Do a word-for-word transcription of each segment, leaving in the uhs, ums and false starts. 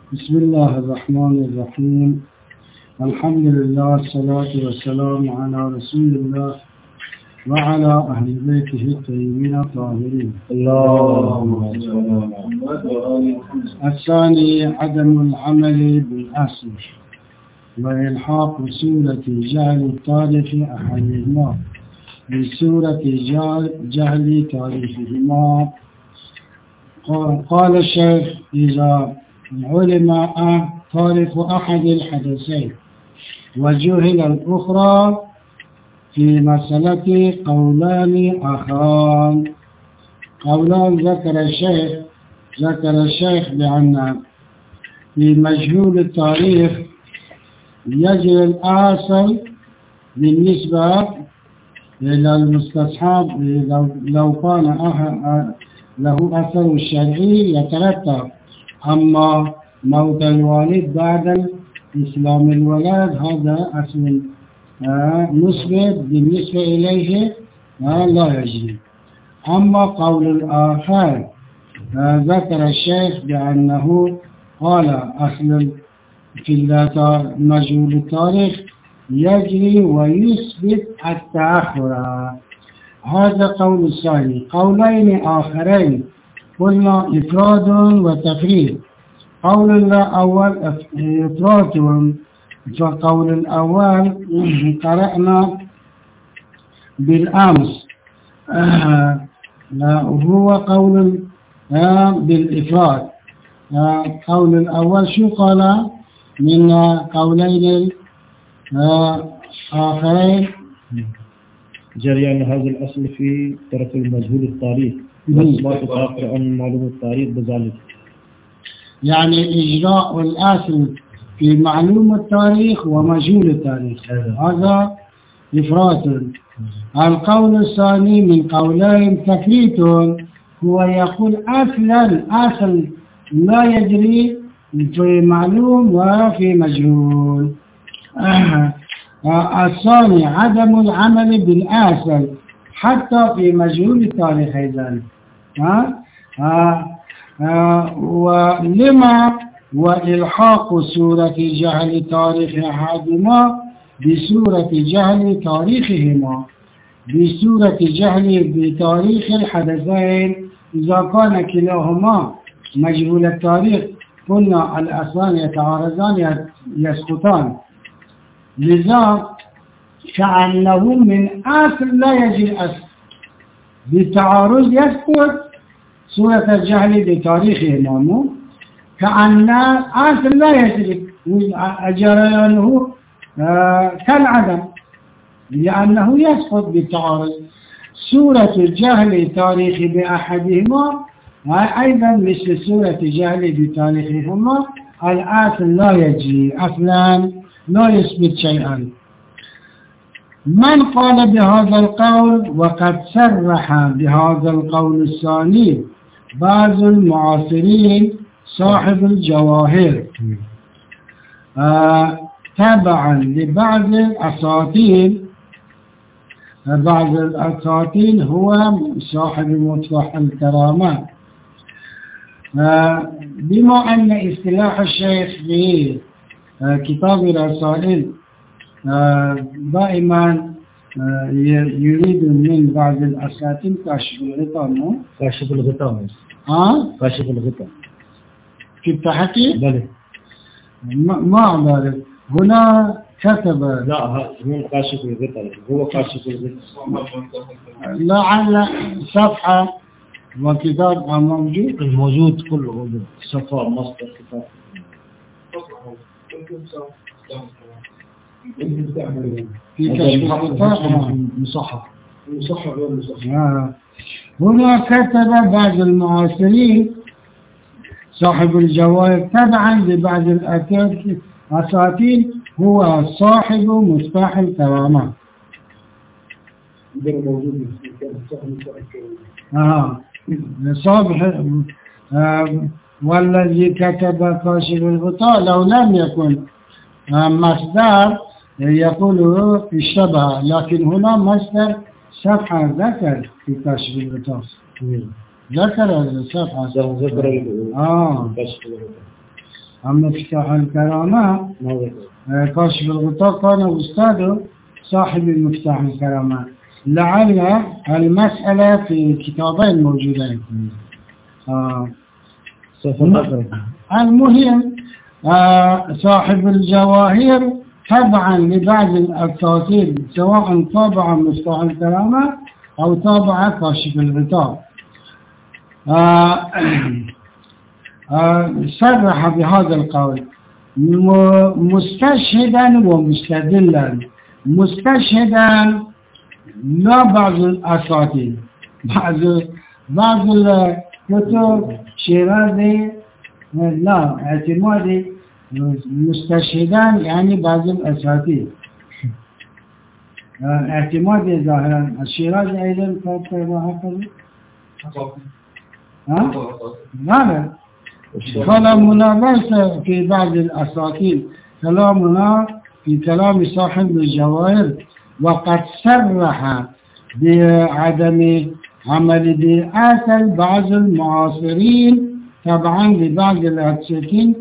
بسم الله الرحمن الرحيم. الحمد لله، الصلاة والسلام على رسول الله وعلى أهل بيته الطيبين الطاهرين. اللهم الثاني عدم العمل بالأصل وإلحاق سورة جهل التاريخ أحدهما بسورة جهل تاريخهما. قال الشيخ: إذا علم تاريخ أحد الحدثين وجهل الأخرى في مسألة قولان آخران. قولان ذكر الشيخ ذكر الشيخ بأن في مجهول التاريخ يجري الأصل بالنسبة إلى المستصحب لو كان له أثر الشرعي يترتب، أما موت الوالد بعد إسلام الولد هذا أصل مثبت بالنسبة إليه لا يجري. أما قول الآخر ذكر الشيخ بأنه قال أصل في مجهول التاريخ يجري ويثبت التأخر. هذا قول الثاني. قولين آخرين قلنا إفراد وتفريد. قول الأول إفراد، فقول الأول قرأنا بالأمس هو قول بالإفراد. قول الأول شو قال من قولين آخرين؟ جريان هذا الأصل في ترك المجهول التاريخ بس ما تتأخر عن معلوم التاريخ بذلك، يعني إجراء الأصل في معلوم التاريخ ومجهول التاريخ، هذا إفراط. القول الثاني من قولين تفريط، هو يقول أصلا أصل لا يجري في معلوم وفي مجهول. آه. آه. الثاني عدم العمل بالأصل حتى في مجهول التاريخ أيضا. آه. آه. آه. ولما وإلحاق سورة جهل تاريخ أحدهما بسورة جهل تاريخهما بسورة جهل بتاريخ الحدثين. إذا كان كلاهما مجهول التاريخ قلنا الأصلان يتعارضان يسقطان، لذا كأنه من أصل لا يجري الأصل بالتعارض يسقط سورة الجهل بتاريخهما، كأن أصل لا يجري جريانه كالعدم لأنه يسقط بالتعارض. سورة الجهل تاريخ بأحدهما أيضا مثل سورة الجهل بتاريخهما الأصل لا يجري أصلا لا يثبت شيئا. من قال بهذا القول وقد صرح بهذا القول الثاني بعض المعاصرين صاحب الجواهر آه تبعا لبعض الأساطين. بعض الأساطين هو صاحب مصباح الكرامات. آه بما أن اصطلاح الشيخ في آه كتاب رسائل آه دائما آه يريد من بعض الأساطين كشف الغطاء. كشف الغطاء ها؟ كشف الغطاء في التحقيق؟ بلى ما أعرف. هنا كتب لا هو كاشف الغطاء هو كاشف الغطاء لعل صفحة وكتاب موجود الموجود كله موجود صفحة مصدر كتاب في كشف الغطاء مصحح مصحح غير مصحح. هنا كتب بعض المعاصرين صاحب الجواهر تبعا لبعض الأساطين هو صاحب مصباح الكرامات. آه. صاحب آه. والذي كتب كاشف الغطاء لو لم يكن آه مصدر يقول في الشبه، لكن هنا مصدر صفحة ذكر في كاشف الغطاء ذكر الصفحة ذكر آه. أما مفتاح الكرامة كاشف الغطاء كان أستاذه صاحب المفتاح الكرامة. لعل المسألة في كتابين موجودين. آه. المهم آه صاحب الجواهر طبعا لبعض الأساطير سواء طابع مفتاح الكرامة أو طابع كاشف الغطاء آه آه صرح بهذا القول مستشهدا ومستدلا. مستشهدا لا بعض الأساطير بعض بعض الكتب شيرازي لا اعتمادي مستشهدان يعني بعض الأساطير اعتمادي ظاهرا. الشيرازي أيضا كتب هكذا ها؟ لا كلامنا ليس في بعض الأساطير، كلامنا في كلام صاحب الجواهر، وقد صرح بعدم عمل بآثر بعض المعاصرين طبعا لبعض الأساطير،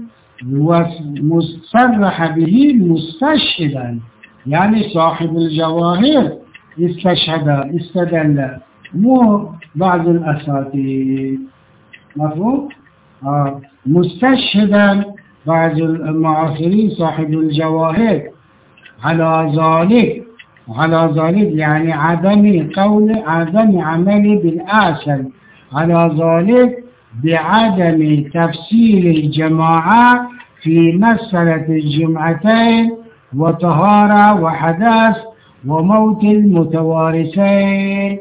ومصرح به مستشهدا يعني صاحب الجواهر استشهد استدل مو بعض الأساطير. مفهوم؟ آه. مستشهدا بعض المعاصرين صاحب الجواهر على ذلك على ذلك يعني عدم قول عدم عمل بالآثر على ذلك بعدم تفسير الجماعة في مسألة الجمعتين وطهارة وحدث وموت المتوارثين.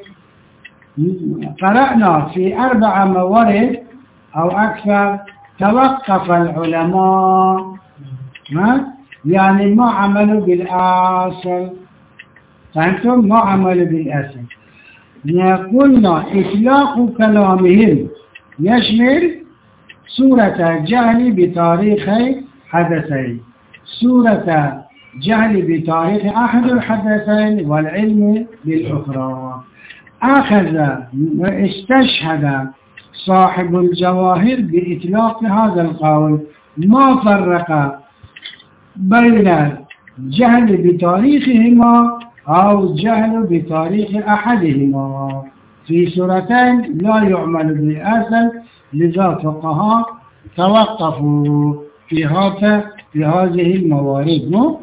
قرأنا في أربع موارد أو أكثر توقف العلماء يعني ما عملوا بالآثر. فأنتم ما عملوا بالآثر. قلنا إطلاق كلامهم يشمل سورة جهل بتاريخ حدثين، سورة جهل بتاريخ أحد الحدثين والعلم بالأخرى. أخذ واستشهد صاحب الجواهر بإطلاق هذا القول، ما فرق بين جهل بتاريخهما أو جهل بتاريخ أحدهما في سورتين لا يعمل بالأثر، لذا فقهاء توقفوا في هذا في هذه الموارد.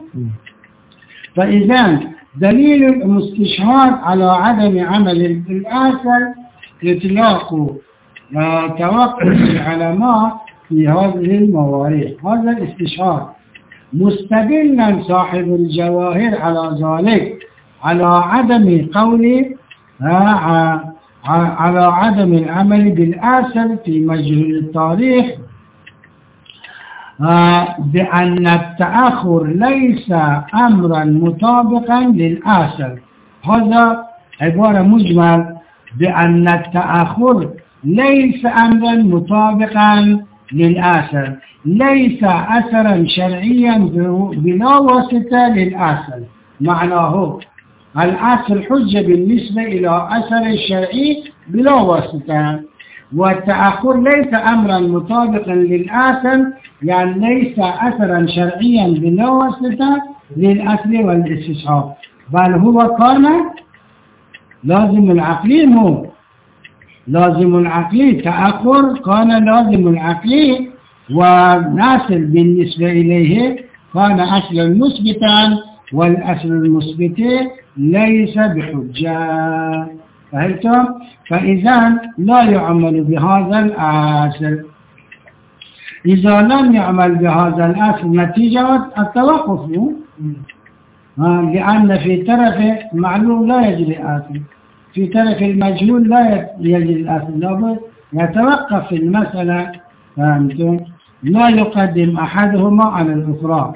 فإذا دليل الاستشهاد على عدم عمل بالآثر إطلاق توقف العلماء في هذه الموارد. هذا الاستشهاد مستدلا صاحب الجواهر على ذلك على عدم قول على عدم العمل بالآثر في مجهول التاريخ بأن التأخر ليس أمرا مطابقا للآثر. هذا عبارة مجمل بأن التأخر ليس أمرا مطابقا للآثر، ليس أثرا شرعيا بلا واسطة للآثر. معناه الآثر حجة بالنسبة إلى أثر الشرعي بلا واسطة، والتأخر ليس أمرا مطابقا للآثر يعني ليس أثرا شرعيا بلا واسطة للأصل والاستصحاب، بل هو كان لازم العقلي. مو لازم العقلي، تأخر كان لازم العقلي وناصل بالنسبة إليه كان أصلا مثبتا، والأصل المثبت ليس بحجة. فهمتم؟ فإذا لا يعمل بهذا الأصل. إذا لم يعمل بهذا الأصل نتيجة التوقف، لأن في طرف معلوم لا يجري الأصل، في طرف المجهول لا يجري الأصل، لابد يتوقف في المسألة. فهمتم؟ لا يقدم أحدهما على الأخرى.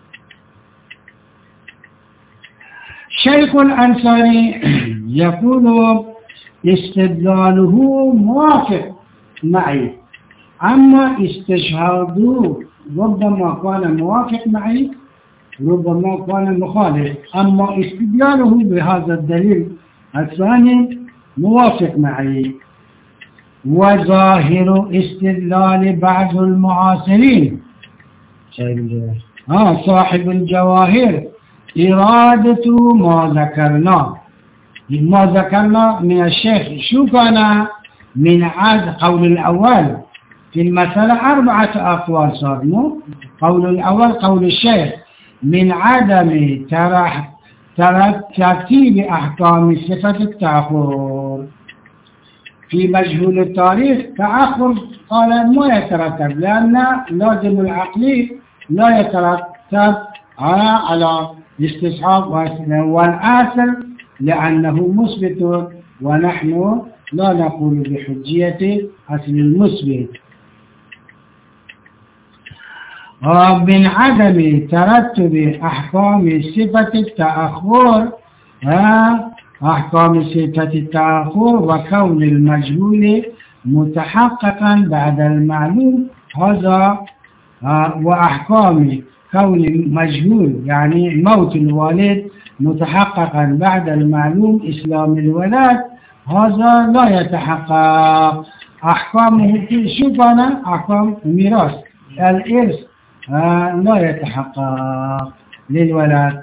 شيخ الأنصاري يقول استدلاله موافق معي، أما استشهاده ربما كان موافق معي ربما كان مخالف، أما استدلاله بهذا الدليل الثاني موافق معي. وظاهر استدلال بعض المعاصرين صاحب الجواهر آه صاحب الجواهر إرادة ما ذكرنا ما ذكرنا من الشيخ. شو كان من عاد قول الأول في المسألة أربعة أقوال صار مو قول الأول قول الشيخ من عدم ترح ترتيب أحكام صفة التأخر في مجهول التاريخ. تأخر قال ما يترتب لأن لازم العقلي لا يترتب على الاستصحاب والآثر لأنه مثبت ونحن لا نقول بحجية أصل المثبت. من عدم ترتب أحكام صفة التأخر أحكام صفة التأخر وكون المجهول متحققا بعد المعلوم هذا وأحكام كون المجهول يعني موت الوالد متحققا بعد المعلوم إسلام الولد هذا لا يتحقق. أحكامه شو كان أحكام الميراث الإرث آه لا يتحقق للولد.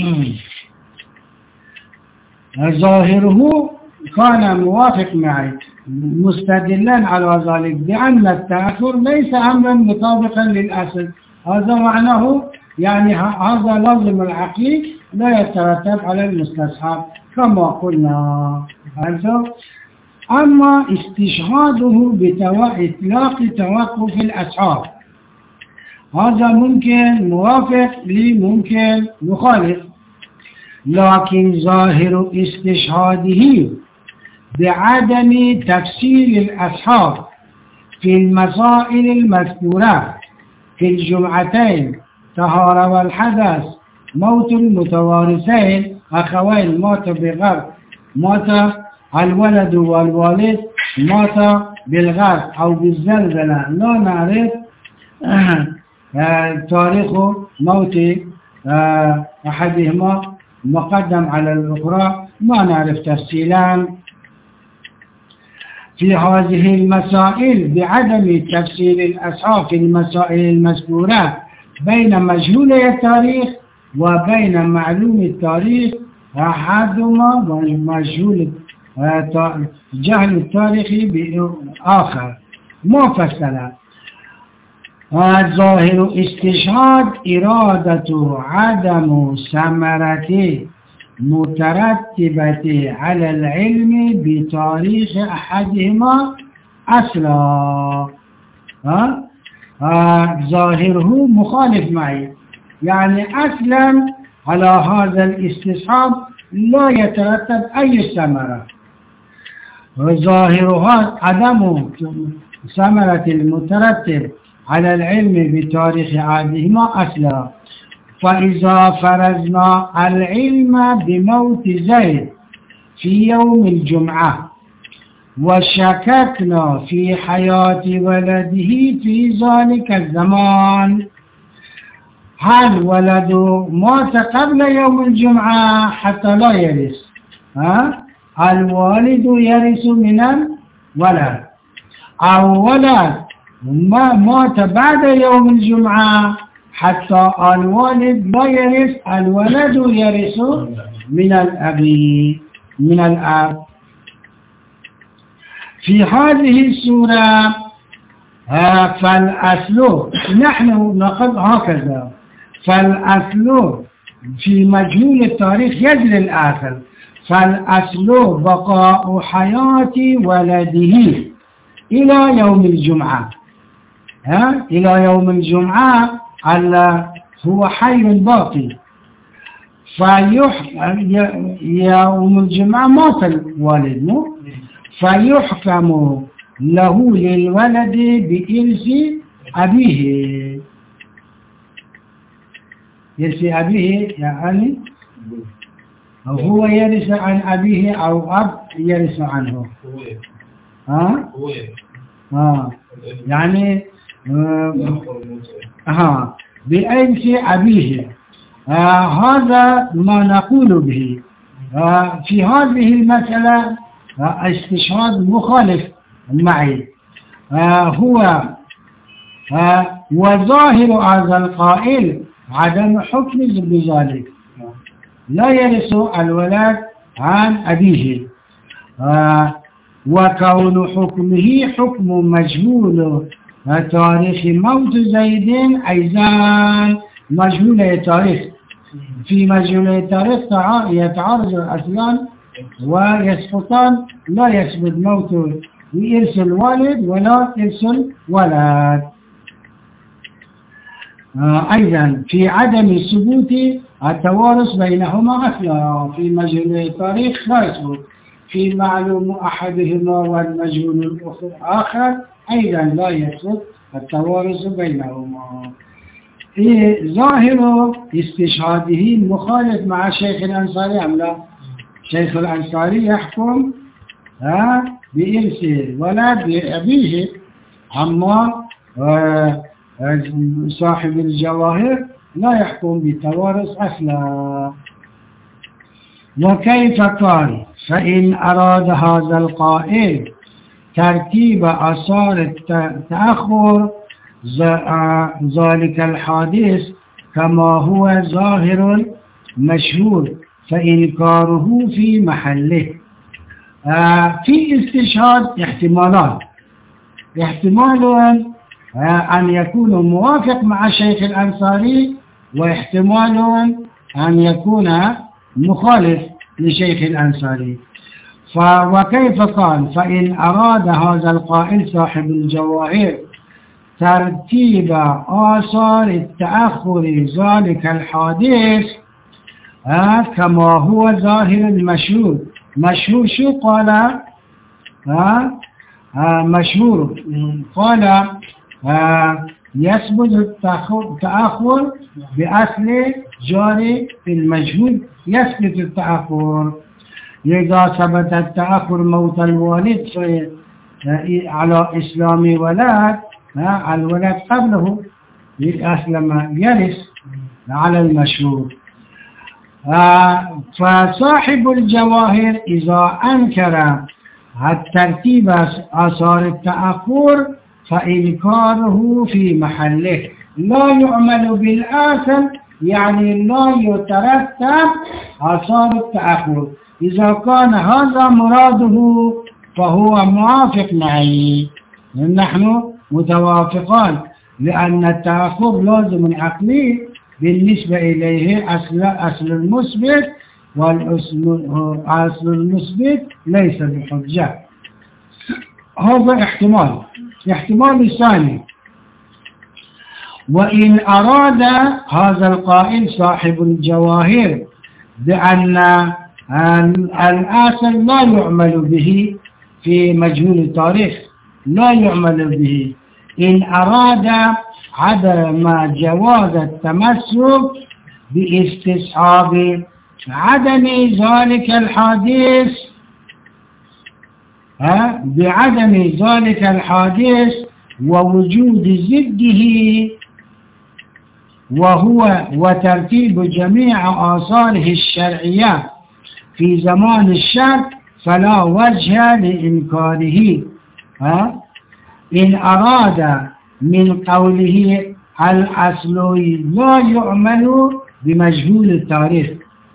ظاهره كان موافق معي مستدلا على ذلك بأن التأخر ليس أمرا مطابقا للأصل. هذا معناه يعني هذا لازم العقلي لا يترتب على المستصحب كما قلنا. أما استشهاده بإطلاق توقف الأصحاب هذا ممكن موافق لي ممكن مخالف. لكن ظاهر استشهاده بعدم تفسير الأصحاب في المسائل المذكورة في الجمعتين طهارة والحدث موت المتوارثين أخوين مات بغرق مات الولد والوالد مات بالغرق أو بالزلزلة لا نعرف تاريخ موت أحدهما مقدم على الأخرى ما نعرف تفصيلا. في هذه المسائل بعدم تفسير الأصحاب في المسائل المذكورة بين مجهولي التاريخ وبين معلوم التاريخ أحدهما مجهول جهل التاريخ بآخر مفصلا. ظاهر استشهاد إرادة عدم ثمرة مترتبة على العلم بتاريخ أحدهما أصلا. ظاهره مخالف معي يعني أصلا على هذا الاستصحاب لا يترتب أي ثمرة. ظاهرها عدم ثمرة المترتب على العلم بتاريخ أحدهما أصلا. فإذا فرضنا العلم بموت زيد في يوم الجمعة وشككنا في حياة ولده في ذلك الزمان هل ولده مات قبل يوم الجمعة حتى لا يرث ها؟ الوالد يرث من الولد أو ولد ما مات بعد يوم الجمعة حتى الوالد لا يرث الولد يرث من الأب من الأب. في هذه السورة فالأصل نحن نقول هكذا فالأصل في مجهول التاريخ يجري الآخر فالأصل بقاء حياة ولده إلى يوم الجمعة ها إلى يوم الجمعة على هو حي باقي. فيح يوم الجمعة مات الوالد مو فيحكم له للولد بإرث أبيه. إرث أبيه يعني أو هو يرث عن أبيه أو أب يرث عنه ها ها يعني ها بإرث أبيه. آه هذا ما نقول به. آه في هذه المسألة آه استشهاد مخالف معي. آه هو آه وظاهر هذا القائل عدم حكم بذلك، لا يرث الولد عن أبيه، آه وكون حكمه حكم مجهول تاريخ موت زيد أيضا مجهول التاريخ. في مجهول التاريخ يتعارض الأصلان ويسقطان، لا يثبت موت بإرث الوالد ولا إرث الولد. آه أيضا في عدم ثبوت التوارث بينهما أصلا، في مجهول التاريخ لا يثبت، في معلوم أحدهما والمجهول الآخر أيضا لا يثبت التوارث بينهما. ظاهر استشهاده مخالف مع الشيخ الأنصاري أم لا؟ الشيخ الأنصاري يحكم بإرث الولد بأبيه، أما صاحب الجواهر لا يحكم بالتوارث أصلا. وكيف قال؟ فإن أراد هذا القائل ترتيب آثار التأخر ذلك الحادث كما هو ظاهر مشهور فإنكاره في محله. في استشهاد احتمالات، احتمال أن يكون موافق مع الشيخ الأنصاري، واحتمال أن يكون مخالف لشيخ الأنصاري. وكيف قال؟ فإن أراد هذا القائل صاحب الجواهر ترتيب آثار التأخر ذلك الحادث كما هو ظاهر المشهور. مشهور شو قال؟ ها مشهور قال يثبت التأخر بأصل جاري في المجهول، يثبت التأخر. إذا ثبت التأخر موت الوالد على إسلام ولد، الولد قبله أسلم يرث على المشهور. فصاحب الجواهر إذا أنكر الترتيب آثار التأخر فإنكاره في محله، لا يعمل بالآثر، يعني لا يترتب آثار التأخر. إذا كان هذا مراده فهو موافق معي، نحن متوافقان، لأن التأخر لازم عقلي بالنسبة إليه أصل أصل المثبت، والأصل المثبت ليس بحجة. هذا احتمال. احتمال الثاني، وإن أراد هذا القائل صاحب الجواهر بأن الأصل لا يعمل به في مجهول التاريخ، لا يعمل به، إن أراد عدم جواز التمسك باستصحاب عدم ذلك الحادث ها بعدم ذلك الحادث ووجود ضده، وهو وترتيب جميع آثاره الشرعية في زمان الشك، فلا وجه لإنكاره. ها إن أراد من قوله الأصل لا يعمل بمجهول التاريخ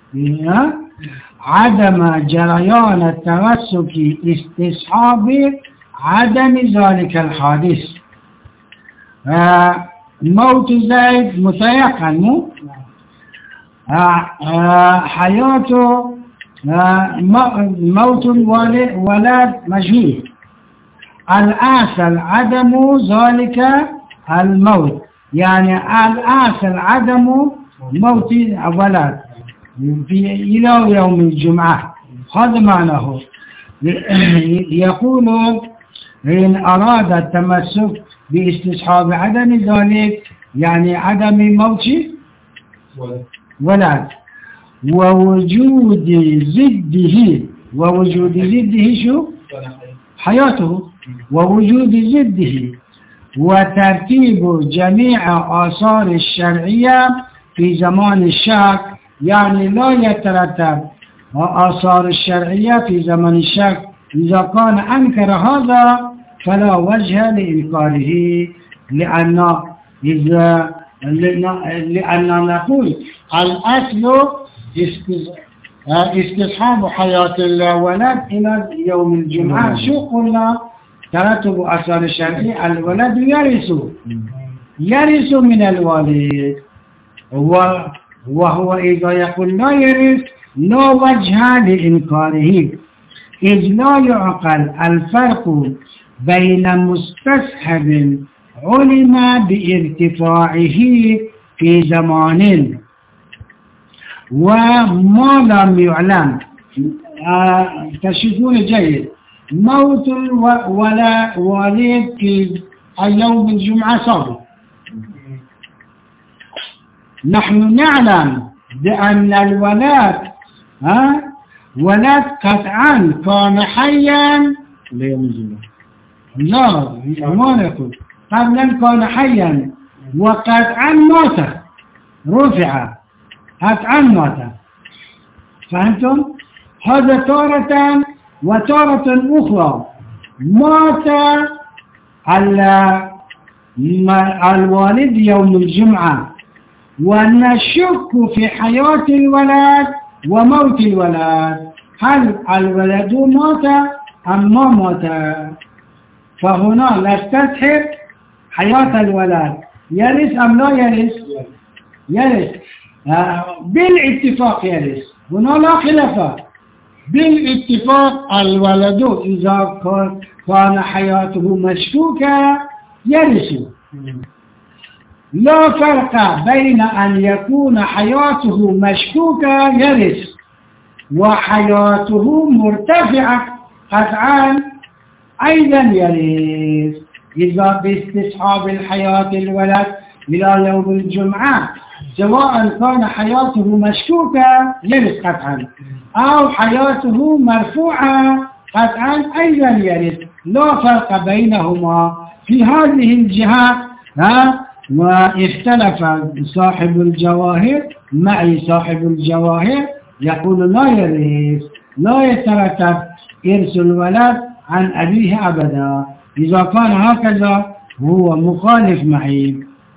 عدم جريان التمسك استصحاب عدم ذلك الحادث. آه موت زيد متيقن، مو آه آه حياته آه موت الولد مجهول، الأصل عدم ذلك الموت، يعني الأصل عدم موت الولد في إلى يوم الجمعة، هذا معناه. يقول إن أراد التمسك باستصحاب عدم ذلك، يعني عدم موت ولد ووجود ضده، ووجود ضده شو؟ حياته، ووجود ضده وترتيب جميع آثار الشرعية في زمان الشك، يعني لا يترتب آثار الشرعية في زمن الشك. إذا كان أنكر هذا فلا وجه لإنكاره، لأن إذا لأننا نقول الأصل استصحاب حياة الولد إلى يوم الجمعة. شو قلنا؟ ترتب أصل الشرعي الولد يرث يرث من الوالد، وهو إذا يقول لا يرث لا وجه لإنكاره، إذ لا يعقل الفرق بين مستصحب علم بارتفاعه في زمان وما لم يعلم. آه تشوفون جيد، موت ولا والد في يوم الجمعة صادق. نحن نعلم بأن الولد ها ولد قطعا كان حيا ليوم الجمعة، لا ما نقول قبلا كان حيا وقطعا مات رفع قطعا مات. فهمتم؟ هذا تارة وتارة أخرى مات الوالد يوم الجمعة ونشك في حياة الولد وموت الولد، هل الولد مات أم ما مات؟ فهنا نستصحب حياة الولد يرث أم لا يرث؟ يرث آه بالاتفاق يرث، هنا لا خلاف بالاتفاق. الولد إذا كان حياته مشكوكة يرث، لا فرق بين أن يكون حياته مشكوكة يرث وحياته مرتفعة قطعا أيضا يرث. إذا باستصحاب الحياة الولد إلى يوم الجمعة سواء كان حياته مشكوكة يرث قطعا أو حياته مرفوعة قطعا أيضا يرث، لا فرق بينهما في هذه الجهة. ها واختلف صاحب الجواهر معي صاحب الجواهر يقول لا يرث، لا يترتب إرث الولد عن أبيه أبدا. إذا كان هكذا هو مخالف معي.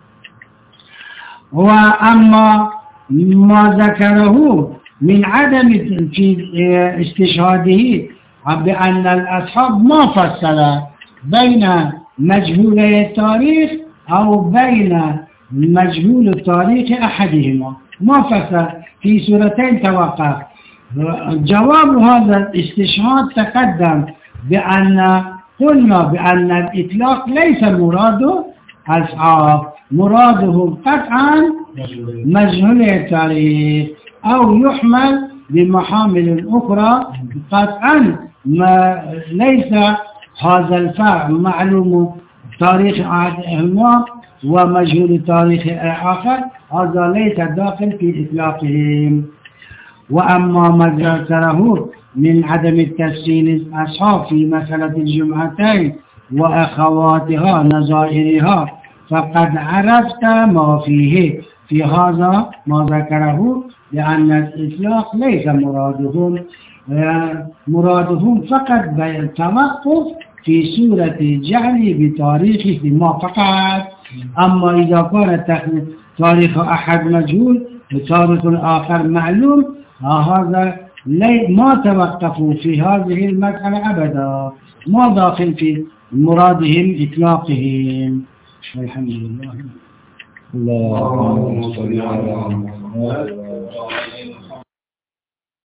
وأما ما ذكره من عدم في استشهاده بأن الأصحاب ما فصل بين مجهولي التاريخ أو بين مجهول التاريخ أحدهما، ما فصل في سورتين توقف. جواب هذا الاستشهاد تقدم بأن قلنا بأن الإطلاق ليس مراده أصحاب، مرادهم قطعا مجهول التاريخ أو يحمل بمحامل أخرى قطعا ما ليس هذا الفرع معلوم تاريخ أحدهما ومجهول تاريخ آخر، هذا ليس داخل في إطلاقهم. وأما ما ذكره من عدم التفصيل الأصحاب في مسألة الجمعتين وأخواتها نظائرها فقد عرفت ما فيه في هذا ما ذكره، لأن الإطلاق ليس مرادهم، مرادهم فقط بالتوقف في سورة الجعل بتاريخه ما فقط. أما إذا كان تاريخ أحد مجهول وتاريخ الآخر معلوم هذا ما توقفوا في هذه المسألة أبدا، ما داخل في مرادهم إطلاقهم. الحمد لله. اللهم صل على محمد.